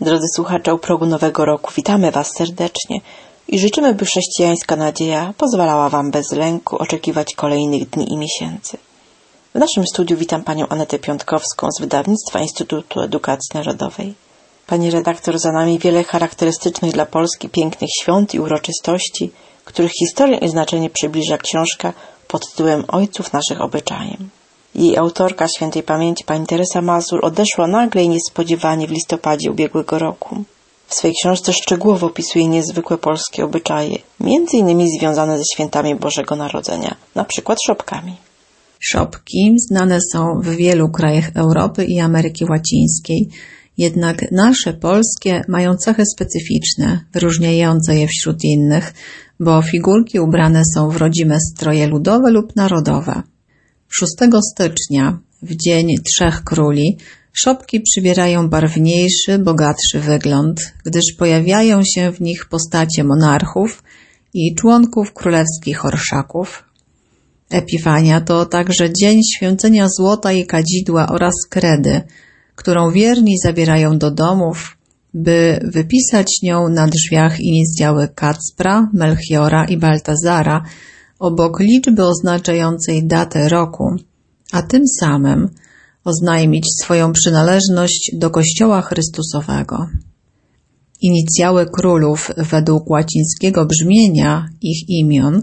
Drodzy słuchacze, u progu nowego roku witamy Was serdecznie i życzymy, by chrześcijańska nadzieja pozwalała Wam bez lęku oczekiwać kolejnych dni i miesięcy. W naszym studiu witam Panią Anetę Piątkowską z wydawnictwa Instytutu Edukacji Narodowej. Pani redaktor, za nami wiele charakterystycznych dla Polski pięknych świąt i uroczystości, których historię i znaczenie przybliża książka pod tytułem Ojców naszych obyczajem. Jej autorka, świętej pamięci pani Teresa Mazur, odeszła nagle i niespodziewanie w listopadzie ubiegłego roku. W swej książce szczegółowo opisuje niezwykłe polskie obyczaje, między innymi związane ze świętami Bożego Narodzenia, na przykład szopkami. Szopki znane są w wielu krajach Europy i Ameryki Łacińskiej, jednak nasze polskie mają cechy specyficzne, wyróżniające je wśród innych, bo figurki ubrane są w rodzime stroje ludowe lub narodowe. 6 stycznia, w Dzień Trzech Króli, szopki przybierają barwniejszy, bogatszy wygląd, gdyż pojawiają się w nich postacie monarchów i członków królewskich orszaków. Epifania to także dzień święcenia złota i kadzidła oraz kredy, którą wierni zabierają do domów, by wypisać nią na drzwiach inicjały Kacpra, Melchiora i Baltazara, obok liczby oznaczającej datę roku, a tym samym oznajmić swoją przynależność do Kościoła Chrystusowego. Inicjały królów według łacińskiego brzmienia ich imion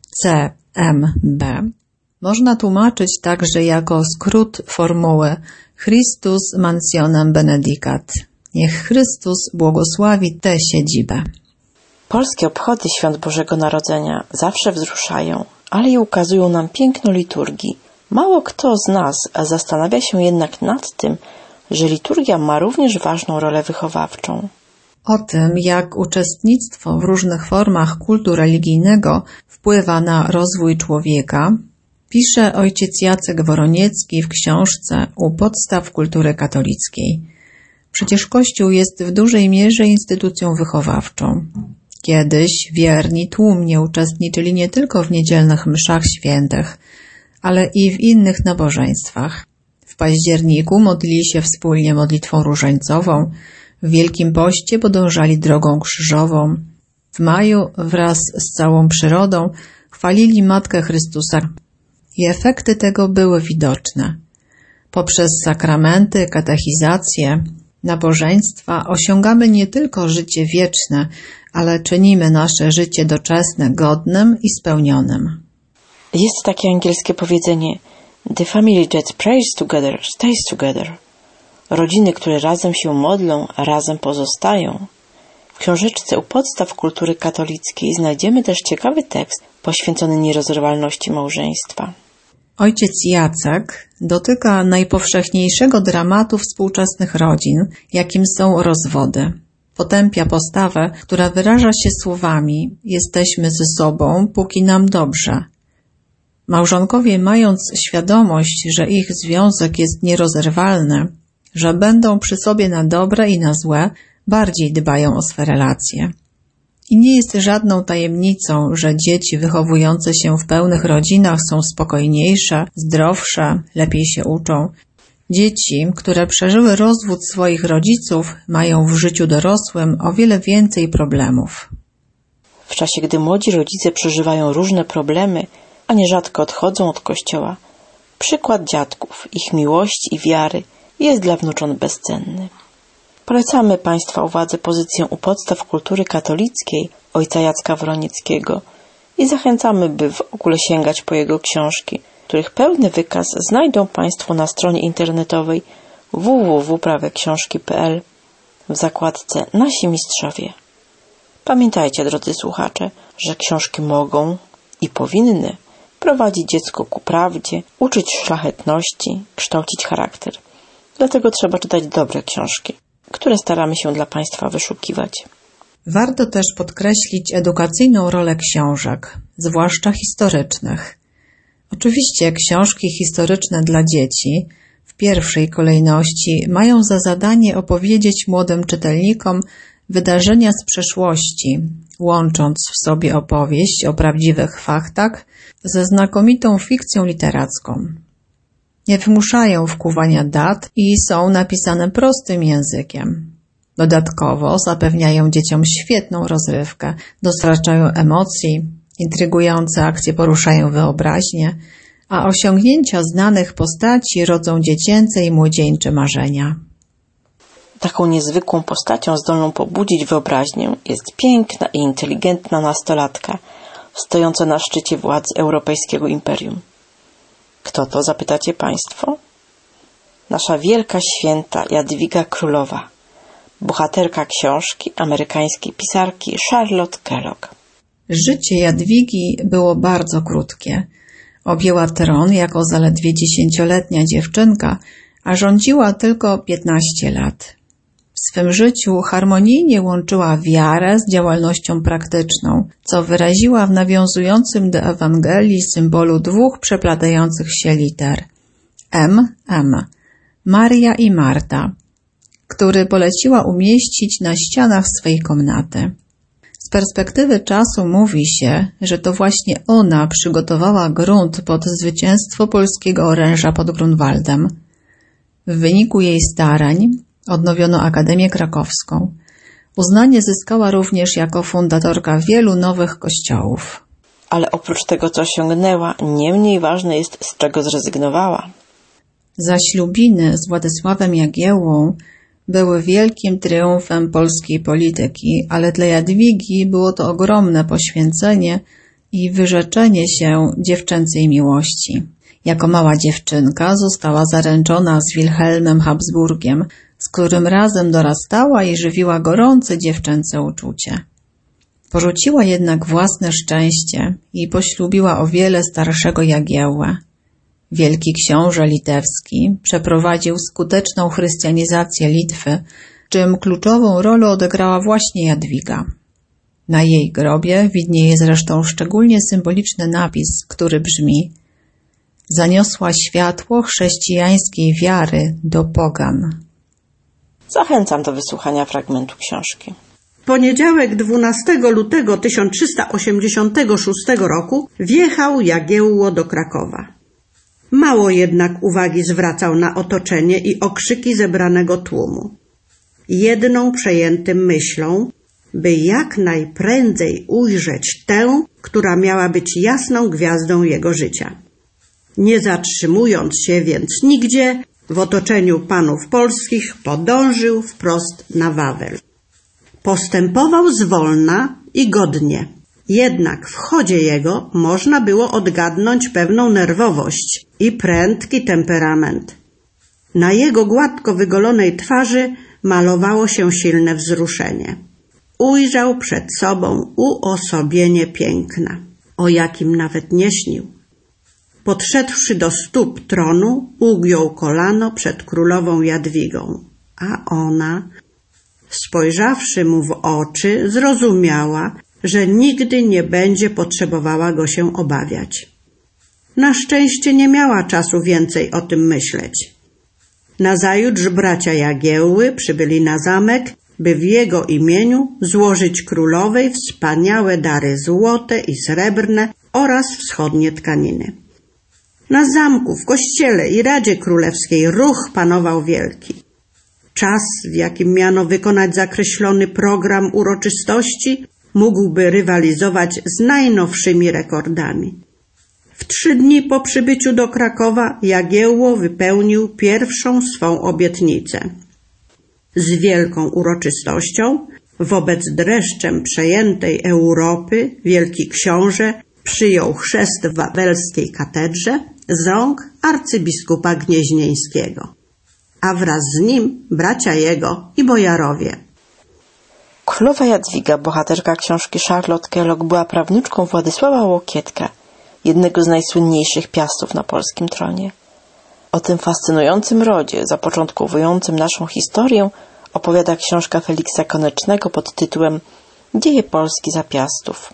CMB można tłumaczyć także jako skrót formuły Christus mansionem benedicat. Niech Chrystus błogosławi tę siedzibę. Polskie obchody Świąt Bożego Narodzenia zawsze wzruszają, ale i ukazują nam piękno liturgii. Mało kto z nas zastanawia się jednak nad tym, że liturgia ma również ważną rolę wychowawczą. O tym, jak uczestnictwo w różnych formach kultu religijnego wpływa na rozwój człowieka, pisze ojciec Jacek Woroniecki w książce U podstaw kultury katolickiej. Przecież Kościół jest w dużej mierze instytucją wychowawczą. Kiedyś wierni tłumnie uczestniczyli nie tylko w niedzielnych mszach świętych, ale i w innych nabożeństwach. W październiku modlili się wspólnie modlitwą różańcową, w Wielkim Poście podążali drogą krzyżową, w maju wraz z całą przyrodą chwalili Matkę Chrystusa i efekty tego były widoczne. Poprzez sakramenty, katechizację, nabożeństwa osiągamy nie tylko życie wieczne, ale czynimy nasze życie doczesne godnym i spełnionym. Jest takie angielskie powiedzenie The family that prays together stays together. Rodziny, które razem się modlą, razem pozostają. W książeczce U podstaw kultury katolickiej znajdziemy też ciekawy tekst poświęcony nierozerwalności małżeństwa. Ojciec Jacek dotyka najpowszechniejszego dramatu współczesnych rodzin, jakim są rozwody. Potępia postawę, która wyraża się słowami „jesteśmy ze sobą, póki nam dobrze”. Małżonkowie, mając świadomość, że ich związek jest nierozerwalny, że będą przy sobie na dobre i na złe, bardziej dbają o swe relacje. I nie jest żadną tajemnicą, że dzieci wychowujące się w pełnych rodzinach są spokojniejsze, zdrowsze, lepiej się uczą. Dzieci, które przeżyły rozwód swoich rodziców, mają w życiu dorosłym o wiele więcej problemów. W czasie, gdy młodzi rodzice przeżywają różne problemy, a nierzadko odchodzą od Kościoła, przykład dziadków, ich miłości i wiary jest dla wnucząt bezcenny. Polecamy Państwa uwadze pozycję U podstaw kultury katolickiej ojca Jacka Woronieckiego i zachęcamy, by w ogóle sięgać po jego książki, których pełny wykaz znajdą Państwo na stronie internetowej www.praweksiążki.pl w zakładce Nasi Mistrzowie. Pamiętajcie, drodzy słuchacze, że książki mogą i powinny prowadzić dziecko ku prawdzie, uczyć szlachetności, kształcić charakter. Dlatego trzeba czytać dobre książki, które staramy się dla Państwa wyszukiwać. Warto też podkreślić edukacyjną rolę książek, zwłaszcza historycznych. Oczywiście książki historyczne dla dzieci w pierwszej kolejności mają za zadanie opowiedzieć młodym czytelnikom wydarzenia z przeszłości, łącząc w sobie opowieść o prawdziwych faktach ze znakomitą fikcją literacką. Nie wymuszają wkuwania dat i są napisane prostym językiem. Dodatkowo zapewniają dzieciom świetną rozrywkę, dostarczają emocji, intrygujące akcje poruszają wyobraźnię, a osiągnięcia znanych postaci rodzą dziecięce i młodzieńcze marzenia. Taką niezwykłą postacią zdolną pobudzić wyobraźnię jest piękna i inteligentna nastolatka, stojąca na szczycie władzy europejskiego imperium. Kto to, zapytacie Państwo? Nasza wielka święta Jadwiga Królowa, bohaterka książki amerykańskiej pisarki Charlotte Kellogg. Życie Jadwigi było bardzo krótkie. Objęła tron jako zaledwie 10-letnia dziewczynka, a rządziła tylko 15 lat. W swym życiu harmonijnie łączyła wiarę z działalnością praktyczną, co wyraziła w nawiązującym do Ewangelii symbolu dwóch przeplatających się liter M, Maria i Marta, który poleciła umieścić na ścianach swej komnaty. Z perspektywy czasu mówi się, że to właśnie ona przygotowała grunt pod zwycięstwo polskiego oręża pod Grunwaldem. W wyniku jej starań odnowiono Akademię Krakowską. Uznanie zyskała również jako fundatorka wielu nowych kościołów. Ale oprócz tego, co osiągnęła, nie mniej ważne jest, z czego zrezygnowała. Zaślubiny z Władysławem Jagiełłą były wielkim triumfem polskiej polityki, ale dla Jadwigi było to ogromne poświęcenie i wyrzeczenie się dziewczęcej miłości. Jako mała dziewczynka została zaręczona z Wilhelmem Habsburgiem, z którym razem dorastała i żywiła gorące dziewczęce uczucie. Porzuciła jednak własne szczęście i poślubiła o wiele starszego Jagiełłę. Wielki książę litewski przeprowadził skuteczną chrystianizację Litwy, czym kluczową rolę odegrała właśnie Jadwiga. Na jej grobie widnieje zresztą szczególnie symboliczny napis, który brzmi: zaniosła światło chrześcijańskiej wiary do pogan. Zachęcam do wysłuchania fragmentu książki. W poniedziałek 12 lutego 1386 roku wjechał Jagiełło do Krakowa. Mało jednak uwagi zwracał na otoczenie i okrzyki zebranego tłumu. Jedną przejętym myślą, by jak najprędzej ujrzeć tę, która miała być jasną gwiazdą jego życia. Nie zatrzymując się więc nigdzie, w otoczeniu panów polskich podążył wprost na Wawel. Postępował zwolna i godnie, jednak w chodzie jego można było odgadnąć pewną nerwowość i prędki temperament. Na jego gładko wygolonej twarzy malowało się silne wzruszenie. Ujrzał przed sobą uosobienie piękna, o jakim nawet nie śnił. Podszedłszy do stóp tronu, ugiął kolano przed królową Jadwigą, a ona, spojrzawszy mu w oczy, zrozumiała, że nigdy nie będzie potrzebowała go się obawiać. Na szczęście nie miała czasu więcej o tym myśleć. Nazajutrz bracia Jagiełły przybyli na zamek, by w jego imieniu złożyć królowej wspaniałe dary złote i srebrne oraz wschodnie tkaniny. Na zamku, w kościele i Radzie Królewskiej ruch panował wielki. Czas, w jakim miano wykonać zakreślony program uroczystości, mógłby rywalizować z najnowszymi rekordami. W 3 dni po przybyciu do Krakowa Jagiełło wypełnił pierwszą swą obietnicę. Z wielką uroczystością, wobec dreszczem przejętej Europy, wielki książę przyjął chrzest w wawelskiej katedrze z rąk arcybiskupa gnieźnieńskiego, a wraz z nim bracia jego i bojarowie. Królowa Jadwiga, bohaterka książki Charlotte Kellogg, była prawnuczką Władysława Łokietka, jednego z najsłynniejszych piastów na polskim tronie. O tym fascynującym rodzie, zapoczątkowującym naszą historię, opowiada książka Feliksa Konecznego pod tytułem Dzieje Polski za Piastów.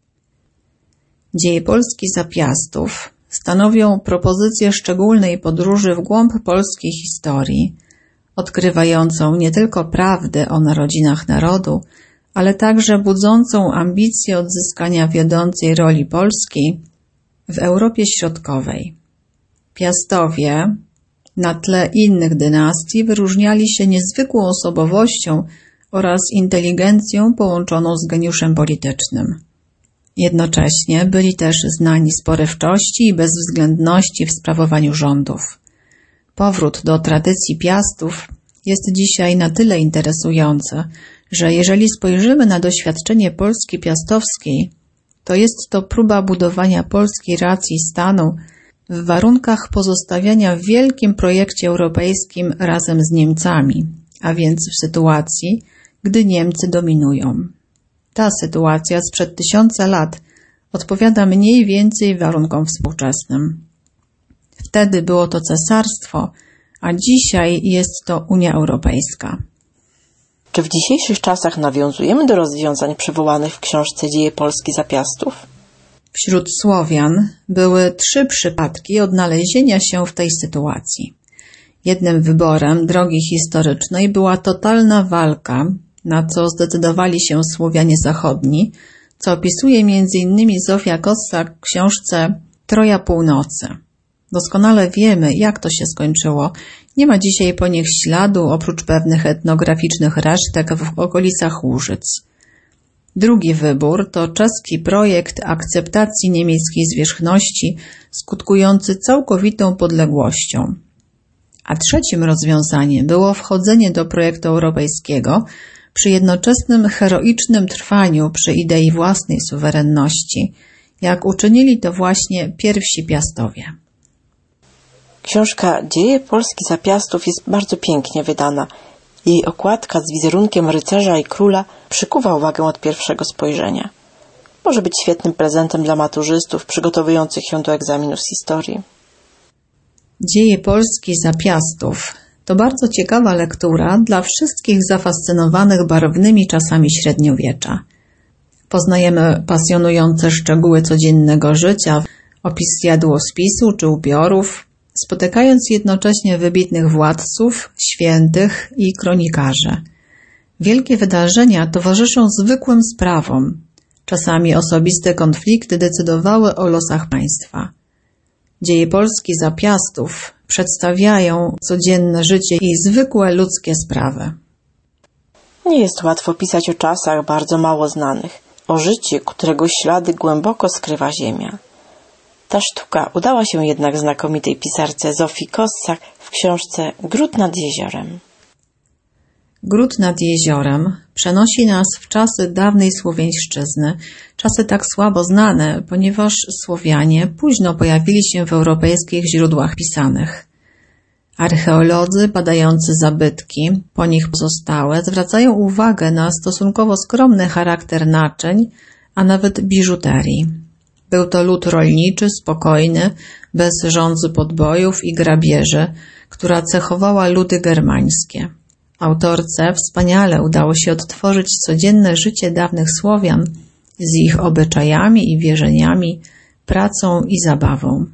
Dzieje Polski za Piastów stanowią propozycję szczególnej podróży w głąb polskiej historii, odkrywającą nie tylko prawdę o narodzinach narodu, ale także budzącą ambicję odzyskania wiodącej roli Polski w Europie Środkowej. Piastowie na tle innych dynastii wyróżniali się niezwykłą osobowością oraz inteligencją połączoną z geniuszem politycznym. Jednocześnie byli też znani z porywczości i bezwzględności w sprawowaniu rządów. Powrót do tradycji Piastów jest dzisiaj na tyle interesujący, że jeżeli spojrzymy na doświadczenie Polski piastowskiej, to jest to próba budowania polskiej racji stanu w warunkach pozostawiania w wielkim projekcie europejskim razem z Niemcami, a więc w sytuacji, gdy Niemcy dominują. Ta sytuacja sprzed 1000 lat odpowiada mniej więcej warunkom współczesnym. Wtedy było to cesarstwo, a dzisiaj jest to Unia Europejska. Czy w dzisiejszych czasach nawiązujemy do rozwiązań przywołanych w książce Dzieje Polski za Piastów? Wśród Słowian były 3 przypadki odnalezienia się w tej sytuacji. Jednym wyborem drogi historycznej była totalna walka, na co zdecydowali się Słowianie zachodni, co opisuje m.in. Zofia Kossak w książce Troja Północy. Doskonale wiemy, jak to się skończyło. Nie ma dzisiaj po nich śladu, oprócz pewnych etnograficznych resztek w okolicach Łużyc. Drugi wybór to czeski projekt akceptacji niemieckiej zwierzchności, skutkujący całkowitą podległością. A trzecim rozwiązaniem było wchodzenie do projektu europejskiego przy jednoczesnym heroicznym trwaniu przy idei własnej suwerenności, jak uczynili to właśnie pierwsi Piastowie. Książka Dzieje Polski za Piastów jest bardzo pięknie wydana. Jej okładka z wizerunkiem rycerza i króla przykuwa uwagę od pierwszego spojrzenia. Może być świetnym prezentem dla maturzystów przygotowujących się do egzaminu z historii. Dzieje Polski za Piastów to bardzo ciekawa lektura dla wszystkich zafascynowanych barwnymi czasami średniowiecza. Poznajemy pasjonujące szczegóły codziennego życia, opis jadłospisu czy upiorów, spotykając jednocześnie wybitnych władców, świętych i kronikarzy. Wielkie wydarzenia towarzyszą zwykłym sprawom. Czasami osobiste konflikty decydowały o losach państwa. Dzieje Polski za Piastów przedstawiają codzienne życie i zwykłe ludzkie sprawy. Nie jest łatwo pisać o czasach bardzo mało znanych, o życiu, którego ślady głęboko skrywa ziemia. Ta sztuka udała się jednak znakomitej pisarce Zofii Kossak w książce Gród nad jeziorem. Gród nad jeziorem przenosi nas w czasy dawnej Słowiańszczyzny, czasy tak słabo znane, ponieważ Słowianie późno pojawili się w europejskich źródłach pisanych. Archeolodzy badający zabytki, po nich pozostałe, zwracają uwagę na stosunkowo skromny charakter naczyń, a nawet biżuterii. Był to lud rolniczy, spokojny, bez żądzy podbojów i grabieży, która cechowała ludy germańskie. Autorce wspaniale udało się odtworzyć codzienne życie dawnych Słowian z ich obyczajami i wierzeniami, pracą i zabawą.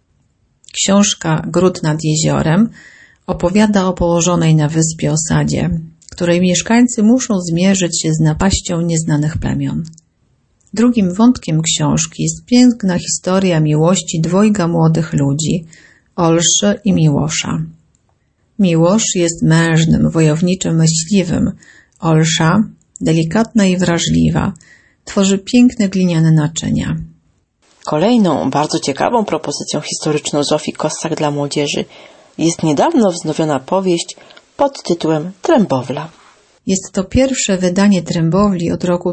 Książka Gród nad jeziorem opowiada o położonej na wyspie osadzie, której mieszkańcy muszą zmierzyć się z napaścią nieznanych plemion. Drugim wątkiem książki jest piękna historia miłości dwojga młodych ludzi, Olszy i Miłosza. Miłosz jest mężnym, wojowniczym myśliwym. Olsza, delikatna i wrażliwa, tworzy piękne gliniane naczynia. Kolejną bardzo ciekawą propozycją historyczną Zofii Kossak dla młodzieży jest niedawno wznowiona powieść pod tytułem Trębowla. Jest to pierwsze wydanie Trębowli od roku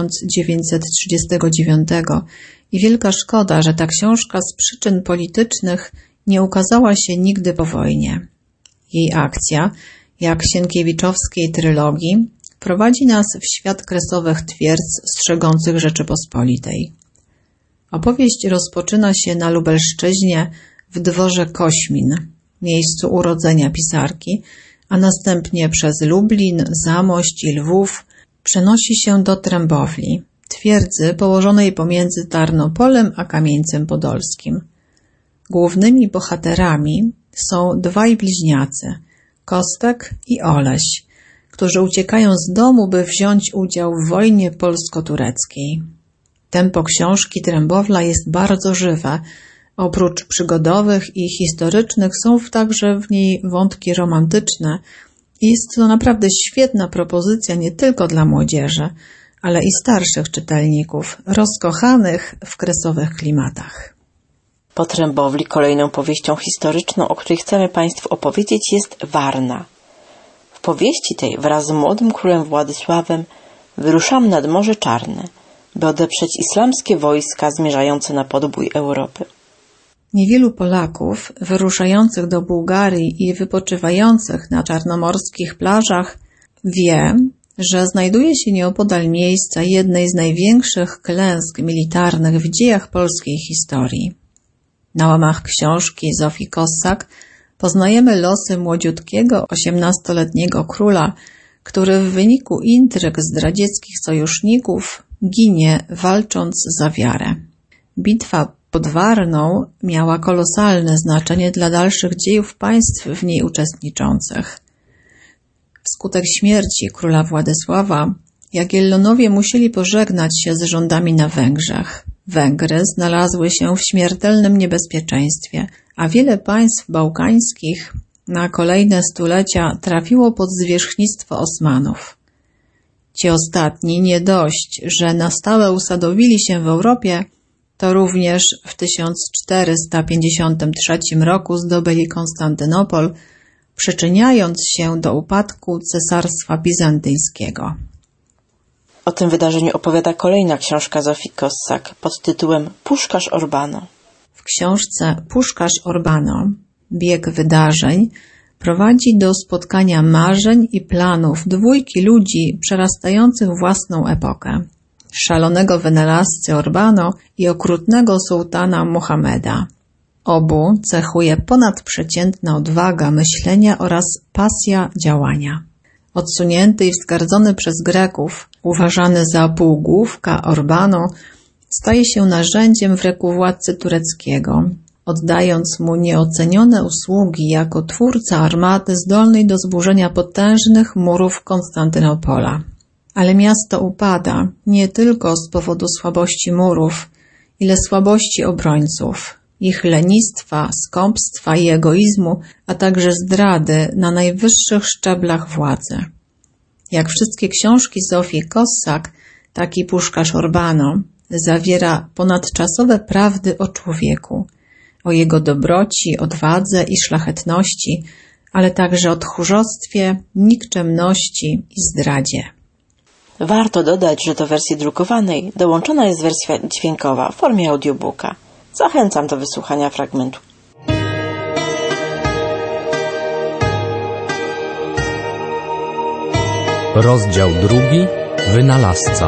1939 i wielka szkoda, że ta książka z przyczyn politycznych nie ukazała się nigdy po wojnie. Jej akcja, jak sienkiewiczowskiej trylogii, prowadzi nas w świat kresowych twierdz strzegących Rzeczypospolitej. Opowieść rozpoczyna się na Lubelszczyźnie w dworze Kośmin, miejscu urodzenia pisarki, a następnie przez Lublin, Zamość i Lwów przenosi się do Trębowli, twierdzy położonej pomiędzy Tarnopolem a Kamieńcem Podolskim. Głównymi bohaterami są dwaj bliźniacy, Kostek i Oleś, którzy uciekają z domu, by wziąć udział w wojnie polsko-tureckiej. Tempo książki Trębowla jest bardzo żywe. Oprócz przygodowych i historycznych są także w niej wątki romantyczne, Jest to naprawdę świetna propozycja nie tylko dla młodzieży, ale i starszych czytelników, rozkochanych w kresowych klimatach. Potrębowli kolejną powieścią historyczną, o której chcemy Państwu opowiedzieć, jest Warna. W powieści tej wraz z młodym królem Władysławem wyruszamy nad Morze Czarne, by odeprzeć islamskie wojska zmierzające na podbój Europy. Niewielu Polaków wyruszających do Bułgarii i wypoczywających na czarnomorskich plażach wie, że znajduje się nieopodal miejsca jednej z największych klęsk militarnych w dziejach polskiej historii. Na łamach książki Zofii Kossak poznajemy losy młodziutkiego 18-letniego króla, który w wyniku intryg zdradzieckich sojuszników ginie, walcząc za wiarę. Bitwa pod Warną miała kolosalne znaczenie dla dalszych dziejów państw w niej uczestniczących. Wskutek śmierci króla Władysława Jagiellonowie musieli pożegnać się z rządami na Węgrzech. Węgry znalazły się w śmiertelnym niebezpieczeństwie, a wiele państw bałkańskich na kolejne stulecia trafiło pod zwierzchnictwo Osmanów. Ci ostatni nie dość, że na stałe usadowili się w Europie, to również w 1453 roku zdobyli Konstantynopol, przyczyniając się do upadku Cesarstwa Bizantyjskiego. O tym wydarzeniu opowiada kolejna książka Zofii Kossak pod tytułem Puszkarz Orbano. W książce Puszkarz Orbano bieg wydarzeń prowadzi do spotkania marzeń i planów dwójki ludzi przerastających własną epokę. Szalonego wynalazcy Orbano i okrutnego sułtana Mohameda. Obu cechuje ponadprzeciętna odwaga myślenia oraz pasja działania. Odsunięty i wzgardzony przez Greków, uważany za półgłówka Orbano, staje się narzędziem w ręku władcy tureckiego, oddając mu nieocenione usługi jako twórca armaty zdolnej do zburzenia potężnych murów Konstantynopola. Ale miasto upada nie tylko z powodu słabości murów, ile słabości obrońców, ich lenistwa, skąpstwa i egoizmu, a także zdrady na najwyższych szczeblach władzy. Jak wszystkie książki Zofii Kossak, taki Puszkarz Orbano zawiera ponadczasowe prawdy o człowieku, o jego dobroci, odwadze i szlachetności, ale także o tchórzostwie, nikczemności i zdradzie. Warto dodać, że do wersji drukowanej dołączona jest wersja dźwiękowa w formie audiobooka. Zachęcam do wysłuchania fragmentu. Rozdział 2. Wynalazca.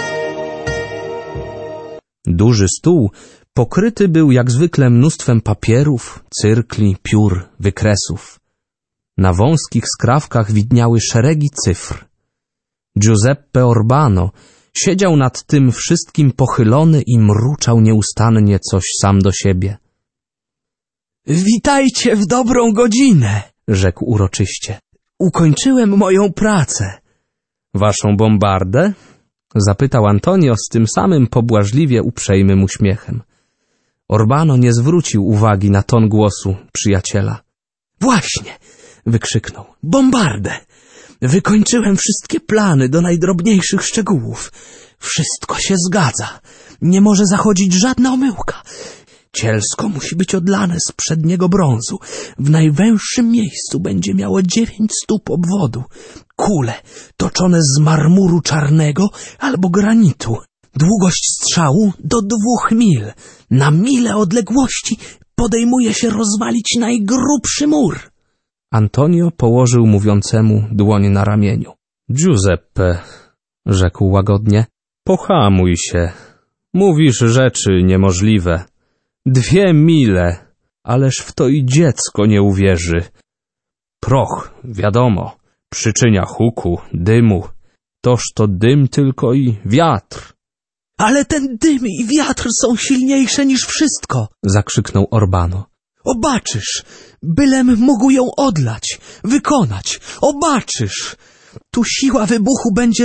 Duży stół pokryty był jak zwykle mnóstwem papierów, cyrkli, piór, wykresów. Na wąskich skrawkach widniały szeregi cyfr. Giuseppe Orbano siedział nad tym wszystkim pochylony i mruczał nieustannie coś sam do siebie. Witajcie w dobrą godzinę, rzekł uroczyście. Ukończyłem moją pracę. Waszą bombardę? Zapytał Antonio z tym samym pobłażliwie uprzejmym uśmiechem. Orbano nie zwrócił uwagi na ton głosu przyjaciela. Właśnie, wykrzyknął, bombardę. Wykończyłem wszystkie plany do najdrobniejszych szczegółów. Wszystko się zgadza. Nie może zachodzić żadna omyłka. Cielsko musi być odlane z przedniego brązu. W najwęższym miejscu będzie miało 9 stóp obwodu. Kule toczone z marmuru czarnego albo granitu. Długość strzału do 2 mil. Na milę odległości podejmuje się rozwalić najgrubszy mur. Antonio położył mówiącemu dłoń na ramieniu. Giuseppe, rzekł łagodnie, pohamuj się. Mówisz rzeczy niemożliwe. 2 mile, ależ w to i dziecko nie uwierzy. Proch, wiadomo, przyczynia huku, dymu. Toż to dym tylko i wiatr. Ale ten dym i wiatr są silniejsze niż wszystko, zakrzyknął Orbano. Obaczysz, bylem mógł ją odlać, wykonać, obaczysz. Tu siła wybuchu będzie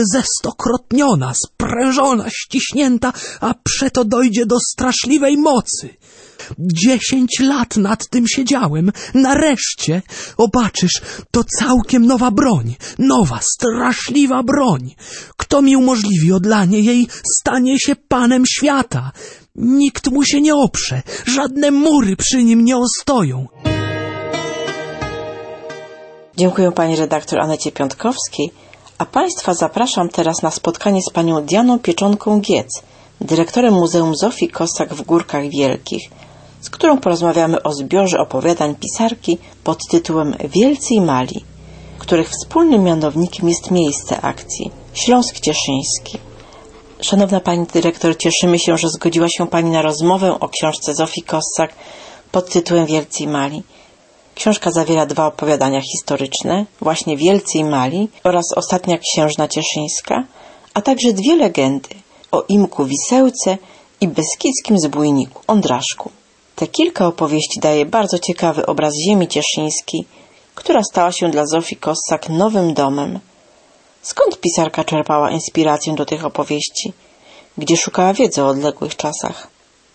zestokrotniona, sprężona, ściśnięta, a przeto dojdzie do straszliwej mocy. 10 lat nad tym siedziałem. Nareszcie, obaczysz, to całkiem nowa broń. Nowa, straszliwa broń. Kto mi umożliwi odlanie jej, stanie się panem świata. Nikt mu się nie oprze, żadne mury przy nim nie ostoją. Dziękuję pani redaktor Anecie Piątkowskiej, a państwa zapraszam teraz na spotkanie z panią Dianą Pieczonką-Giec, dyrektorem Muzeum Zofii Kossak w Górkach Wielkich, z którą porozmawiamy o zbiorze opowiadań pisarki pod tytułem Wielcy i Mali, których wspólnym mianownikiem jest miejsce akcji Śląsk Cieszyński. Szanowna pani dyrektor, cieszymy się, że zgodziła się pani na rozmowę o książce Zofii Kossak pod tytułem Wielcy i Mali. Książka zawiera 2 opowiadania historyczne, właśnie Wielcy i Mali oraz Ostatnia Księżna Cieszyńska, a także 2 legendy o Imku Wisełce i beskidzkim zbójniku Ondraszku. Te kilka opowieści daje bardzo ciekawy obraz ziemi cieszyńskiej, która stała się dla Zofii Kossak nowym domem. Skąd pisarka czerpała inspirację do tych opowieści? Gdzie szukała wiedzy o odległych czasach?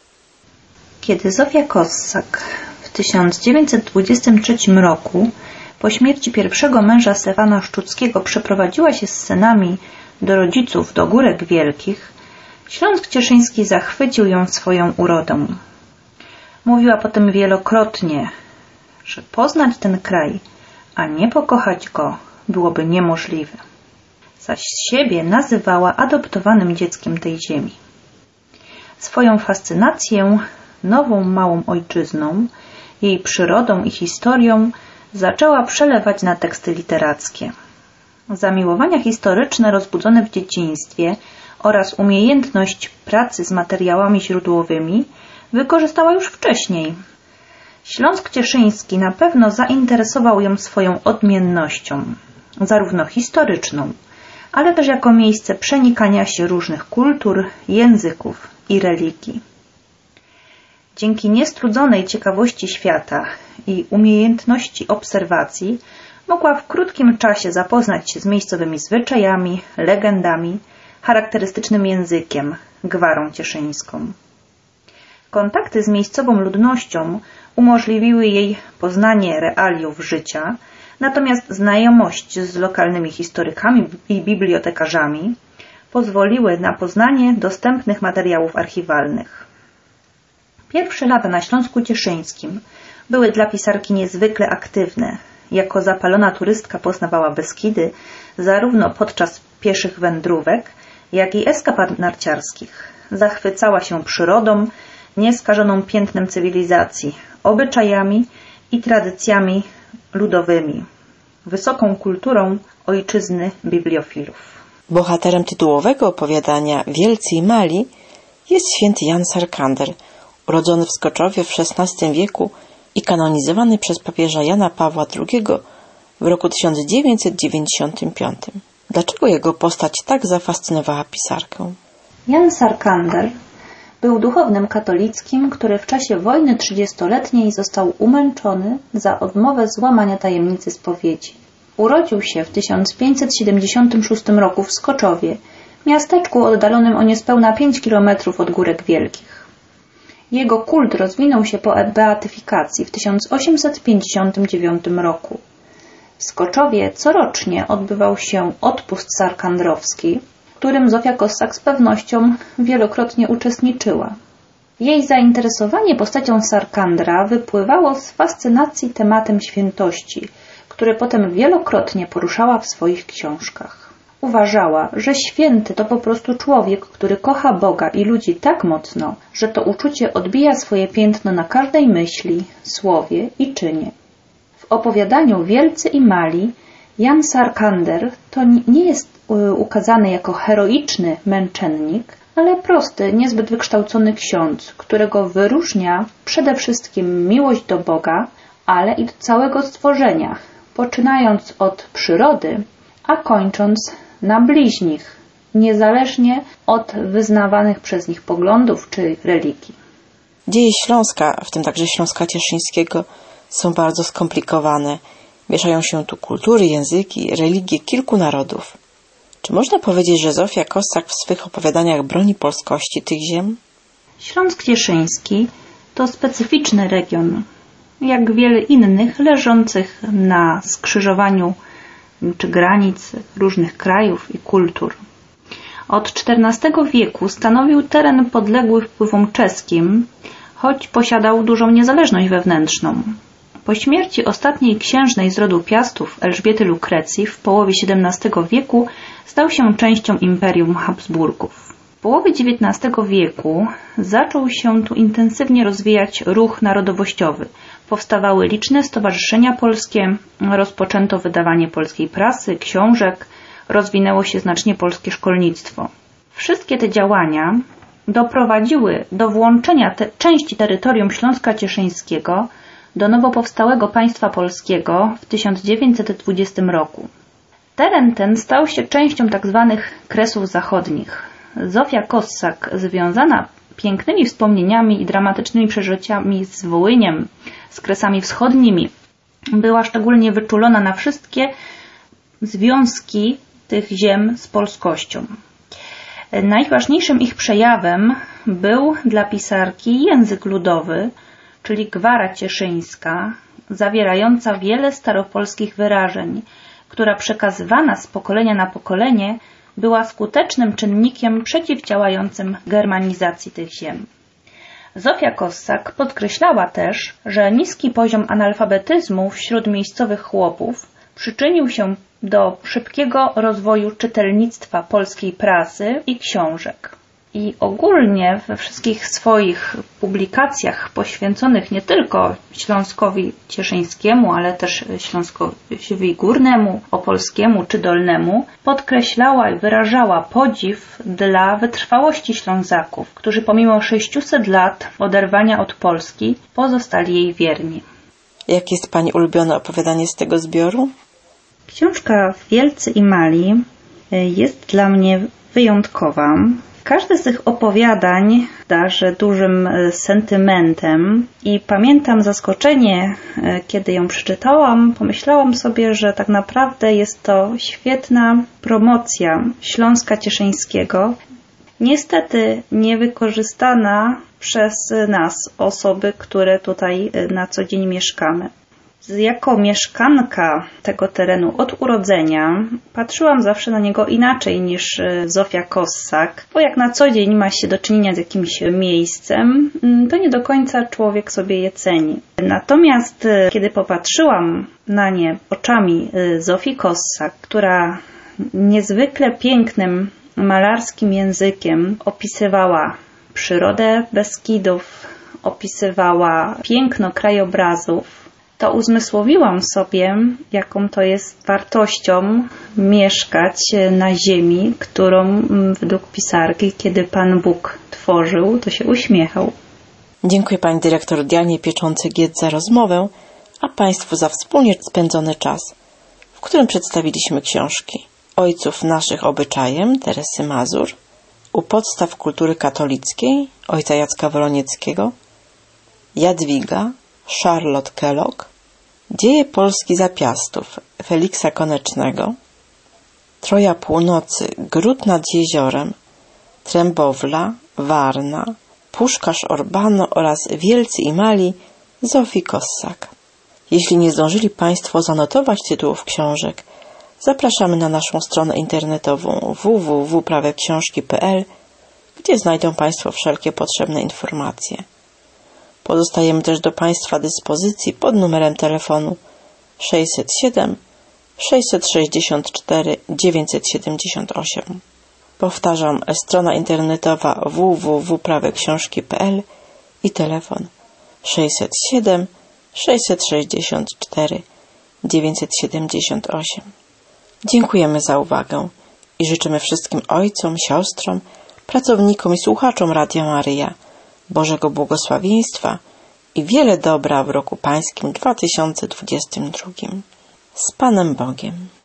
Kiedy Zofia Kossak w 1923 roku po śmierci pierwszego męża Stefana Szczuckiego przeprowadziła się z synami do rodziców do Górek Wielkich, Śląsk Cieszyński zachwycił ją swoją urodą. Mówiła potem wielokrotnie, że poznać ten kraj, a nie pokochać go, byłoby niemożliwe. Zaś siebie nazywała adoptowanym dzieckiem tej ziemi. Swoją fascynację nową małą ojczyzną, jej przyrodą i historią zaczęła przelewać na teksty literackie. Zamiłowania historyczne rozbudzone w dzieciństwie oraz umiejętność pracy z materiałami źródłowymi wykorzystała już wcześniej. Śląsk Cieszyński na pewno zainteresował ją swoją odmiennością, zarówno historyczną, ale też jako miejsce przenikania się różnych kultur, języków i religii. Dzięki niestrudzonej ciekawości świata i umiejętności obserwacji mogła w krótkim czasie zapoznać się z miejscowymi zwyczajami, legendami, charakterystycznym językiem, gwarą cieszyńską. Kontakty z miejscową ludnością umożliwiły jej poznanie realiów życia, natomiast znajomość z lokalnymi historykami i bibliotekarzami pozwoliły na poznanie dostępnych materiałów archiwalnych. Pierwsze lata na Śląsku Cieszyńskim były dla pisarki niezwykle aktywne. Jako zapalona turystka poznawała Beskidy zarówno podczas pieszych wędrówek, jak i eskapad narciarskich. Zachwycała się przyrodą, nieskażoną piętnem cywilizacji, obyczajami i tradycjami ludowymi, wysoką kulturą ojczyzny bibliofilów. Bohaterem tytułowego opowiadania Wielcy i Mali jest święty Jan Sarkander, urodzony w Skoczowie w XVI wieku i kanonizowany przez papieża Jana Pawła II w roku 1995. Dlaczego jego postać tak zafascynowała pisarkę? Jan Sarkander był duchownym katolickim, który w czasie wojny 30-letniej został umęczony za odmowę złamania tajemnicy spowiedzi. Urodził się w 1576 roku w Skoczowie, miasteczku oddalonym o niespełna 5 km od Górek Wielkich. Jego kult rozwinął się po beatyfikacji w 1859 roku. W Skoczowie corocznie odbywał się odpust sarkandrowski, w którym Zofia Kossak z pewnością wielokrotnie uczestniczyła. Jej zainteresowanie postacią Sarkandra wypływało z fascynacji tematem świętości, który potem wielokrotnie poruszała w swoich książkach. Uważała, że święty to po prostu człowiek, który kocha Boga i ludzi tak mocno, że to uczucie odbija swoje piętno na każdej myśli, słowie i czynie. W opowiadaniu Wielcy i Mali Jan Sarkander to nie jest ukazany jako heroiczny męczennik, ale prosty, niezbyt wykształcony ksiądz, którego wyróżnia przede wszystkim miłość do Boga, ale i do całego stworzenia, poczynając od przyrody, a kończąc na bliźnich, niezależnie od wyznawanych przez nich poglądów czy religii. Dzieje Śląska, w tym także Śląska Cieszyńskiego, są bardzo skomplikowane. Mieszają się tu kultury, języki, religie kilku narodów. Czy można powiedzieć, że Zofia Kossak w swych opowiadaniach broni polskości tych ziem? Śląsk Cieszyński to specyficzny region, jak wiele innych, leżących na skrzyżowaniu czy granic różnych krajów i kultur. Od XIV wieku stanowił teren podległy wpływom czeskim, choć posiadał dużą niezależność wewnętrzną. Po śmierci ostatniej księżnej z rodu Piastów, Elżbiety Lukrecji, w połowie XVII wieku stał się częścią Imperium Habsburgów. W połowie XIX wieku zaczął się tu intensywnie rozwijać ruch narodowościowy. Powstawały liczne stowarzyszenia polskie, rozpoczęto wydawanie polskiej prasy, książek, rozwinęło się znacznie polskie szkolnictwo. Wszystkie te działania doprowadziły do włączenia części terytorium Śląska Cieszyńskiego do nowo powstałego państwa polskiego w 1920 roku. Teren ten stał się częścią tzw. Kresów Zachodnich. Zofia Kossak, związana pięknymi wspomnieniami i dramatycznymi przeżyciami z Wołyniem, z Kresami Wschodnimi, była szczególnie wyczulona na wszystkie związki tych ziem z polskością. Najważniejszym ich przejawem był dla pisarki język ludowy, czyli gwara cieszyńska, zawierająca wiele staropolskich wyrażeń, która przekazywana z pokolenia na pokolenie była skutecznym czynnikiem przeciwdziałającym germanizacji tych ziem. Zofia Kossak podkreślała też, że niski poziom analfabetyzmu wśród miejscowych chłopów przyczynił się do szybkiego rozwoju czytelnictwa polskiej prasy i książek. I ogólnie we wszystkich swoich publikacjach poświęconych nie tylko Śląskowi Cieszyńskiemu, ale też Śląskowi Górnemu, Opolskiemu czy Dolnemu, podkreślała i wyrażała podziw dla wytrwałości Ślązaków, którzy pomimo 600 lat oderwania od Polski pozostali jej wierni. Jakie jest Pani ulubione opowiadanie z tego zbioru? Książka Wielcy i Mali jest dla mnie wyjątkowa. Każde z tych opowiadań darzy dużym sentymentem i pamiętam zaskoczenie, kiedy ją przeczytałam. Pomyślałam sobie, że tak naprawdę jest to świetna promocja Śląska Cieszyńskiego. Niestety niewykorzystana przez nas, osoby, które tutaj na co dzień mieszkamy. Jako mieszkanka tego terenu od urodzenia patrzyłam zawsze na niego inaczej niż Zofia Kossak, bo jak na co dzień ma się do czynienia z jakimś miejscem, to nie do końca człowiek sobie je ceni. Natomiast kiedy popatrzyłam na nie oczami Zofii Kossak, która niezwykle pięknym malarskim językiem opisywała przyrodę Beskidów, opisywała piękno krajobrazów, to uzmysłowiłam sobie, jaką to jest wartością mieszkać na ziemi, którą według pisarki, kiedy Pan Bóg tworzył, to się uśmiechał. Dziękuję Pani dyrektor Dianie Pieczącej-Giec za rozmowę, a Państwu za wspólnie spędzony czas, w którym przedstawiliśmy książki Ojców naszych obyczajem Teresy Mazur, U podstaw kultury katolickiej ojca Jacka Wolonieckiego, Jadwiga Charlotte Kellogg, Dzieje Polski za Piastów Feliksa Konecznego, Troja Północy, Gród nad Jeziorem, Trębowla, Warna, Puszkarz Orbano oraz Wielcy i Mali Zofii Kossak. Jeśli nie zdążyli Państwo zanotować tytułów książek, zapraszamy na naszą stronę internetową www.praweksiążki.pl, gdzie znajdą Państwo wszelkie potrzebne informacje. Pozostajemy też do Państwa dyspozycji pod numerem telefonu 607 664 978. Powtarzam, strona internetowa www.praweksiążki.pl i telefon 607 664 978. Dziękujemy za uwagę i życzymy wszystkim ojcom, siostrom, pracownikom i słuchaczom Radia Maryja Bożego błogosławieństwa i wiele dobra w roku pańskim 2022. Z Panem Bogiem.